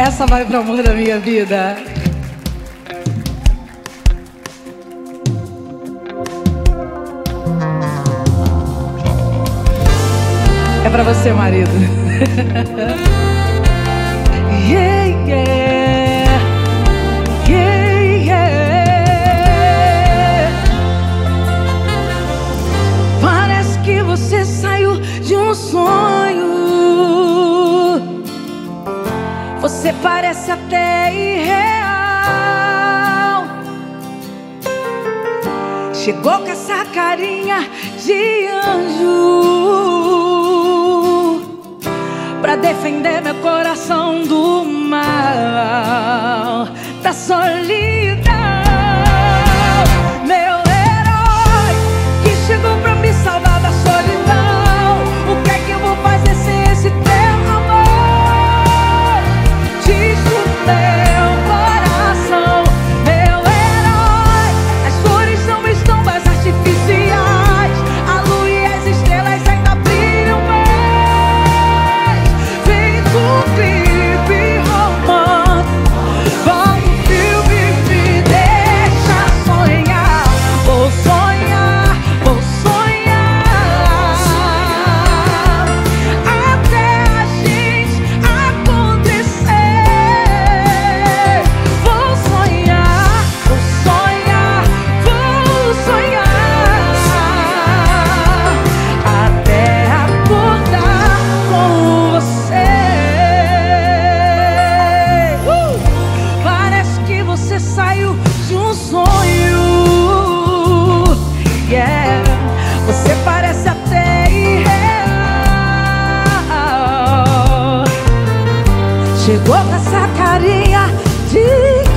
Essa vai pro amor da minha vida. É pra você, marido. Yeah, yeah. Yeah, yeah. Parece que você saiu de um sonho. Você parece até irreal. Chegou com essa carinha de anjo pra defender meu coração do mal, da solidão. Meu herói que chegou pra me salvar da solidão. O que é que eu vou fazer sem esse teu amor? Diz o teu coração. Meu herói, as flores não estão mais artificiais. A lua e as estrelas ainda brilham mais. Vem com um clipe romântico, bota um filme, me deixa sonhar. Vou sonhar, vou sonhar, até a gente acontecer. Vou sonhar, vou sonhar, vou sonhar, até acordar com você. Parece que você saiu de um sonho. Yeah. Você parece até irreal. Chegou com essa carinha de